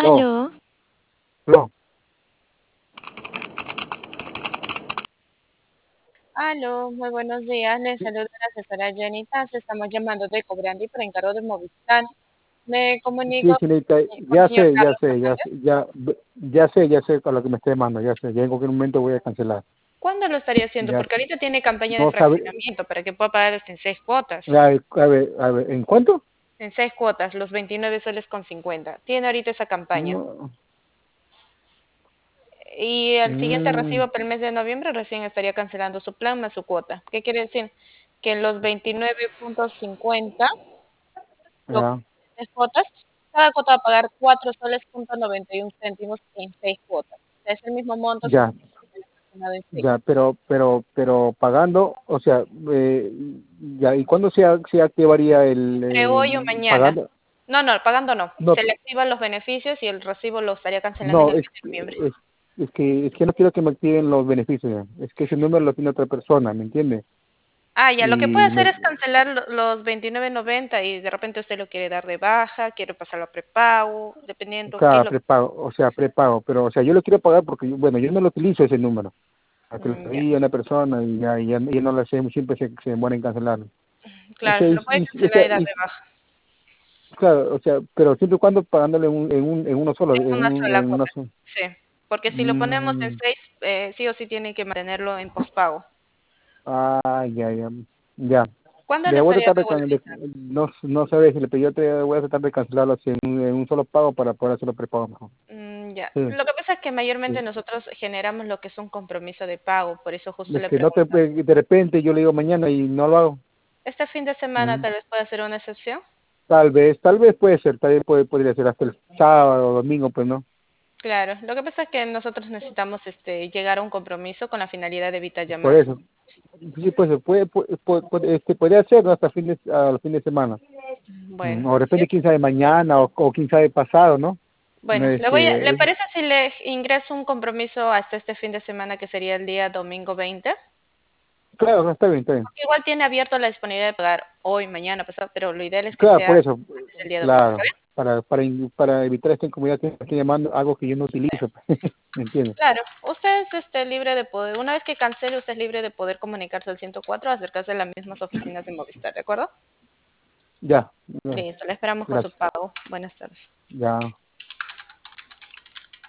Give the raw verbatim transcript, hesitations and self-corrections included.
No, Aló, no. Aló, muy buenos días. Les saluda la asesora Jenny Taz. Estamos llamando de Cobrandi por encargo de Movistar. Me comunico Sí, señorita, con el ya señor sé, ya Carlos sé, ya sé, Fernández. ya, ya sé, ya sé con lo que me está llamando, ya sé, ya en cualquier momento voy a cancelar. ¿Cuándo lo estaría haciendo? Ya, Porque ahorita tiene campaña de no sabe, fraccionamiento para que pueda pagar hasta en seis cuotas. a ver, a ver, a ver, ¿en cuánto? En seis cuotas, los veintinueve soles con cincuenta. Tiene ahorita esa campaña. No, Y el siguiente mm, recibo para el mes de noviembre recién estaría cancelando su plan más su cuota. ¿Qué quiere decir? Que en los veintinueve punto cincuenta lo ya, tres cuotas, cada cuota va a pagar cuatro soles punto noventa y uno céntimos en seis cuotas. O sea, es el mismo monto si ya, hubiera fraccionado en seis. ya, pero, pero, pero pagando, o sea, eh, ya, ¿y cuándo se, a- se activaría el, Entre hoy o eh, mañana. pagando? No, no, pagando no. No, Se le activan los beneficios y el recibo lo estaría cancelando en no, el es, mes de noviembre. es, es que, es que no quiero que me activen los beneficios, ya. Es que ese número lo tiene otra persona, ¿me entiende? Ah, ya, lo que puede Y hacer me, es cancelar lo- los veintinueve noventa y de repente usted lo quiere dar de baja, quiere pasarlo a prepago, dependiendo qué es cada lo que... prepago, o sea, prepago, pero, o sea, yo lo quiero pagar porque, yo- bueno, yo no lo utilizo ese número, a que lo Mm, ya, pedí a una persona y ya, y ya, y ya no lo sé, siempre se, se demora en cancelarlo. O claro, sea, y, lo puede y- o cancelar sea, y dar y, de baja. claro, o sea, pero siempre y cuando pagándole un, en, un, en uno solo, Es en, una un, sola en una cuota. sola. Sí, porque si lo ponemos en Mm, seis, eh, sí o sí tiene que mantenerlo en pospago. ah, ya, ya, ya. ¿Cuándo lo Le voy a estaría tratar de, can- de- regularizando? no, no sabes si le pedí, yo te voy a tratar de cancelarlo así en, un en un solo pago para poder hacerlo prepago mejor. Mm, ya. Sí, Lo que pasa es que mayormente sí. nosotros generamos lo que es un compromiso de pago, por eso justo Es le que no te, pregunto. de repente yo le digo mañana y no lo hago. ¿Este fin de semana Mm. tal vez pueda ser una excepción? Tal vez, tal vez puede ser, tal vez puede, podría ser hasta el sábado o domingo, pues no. Claro, lo que pasa es que nosotros necesitamos este, llegar a un compromiso con la finalidad de evitar Por llamadas. eso. Sí, pues se puede, puede, puede, puede- este, podría ser, ¿no? Hasta fin de, al fin de semana. Mm, Bueno, o de sí. repente quién sabe mañana o, o quién sabe pasado, ¿no? No, Bueno, le voy a- ¿le Este, parece si le ingreso un compromiso hasta este fin de semana que sería el día domingo veinte? claro, no, está bien, está bien. Porque igual tiene abierto la disponibilidad de pagar hoy, mañana, pasado, pero lo ideal es que Claro, sea por eso, antes del día domingo, ¿está claro, bien? para, para, in- para evitar esta incomodidad que me estoy llamando algo que yo no utilizo, ¿me entiendes? Claro, usted es este, libre de poder, una vez que cancele, usted es libre de poder comunicarse al ciento cuatro, acercarse a las mismas oficinas de Movistar, ¿de acuerdo? Ya, ya, Listo, le esperamos con su gracias, pago. Buenas tardes. ya.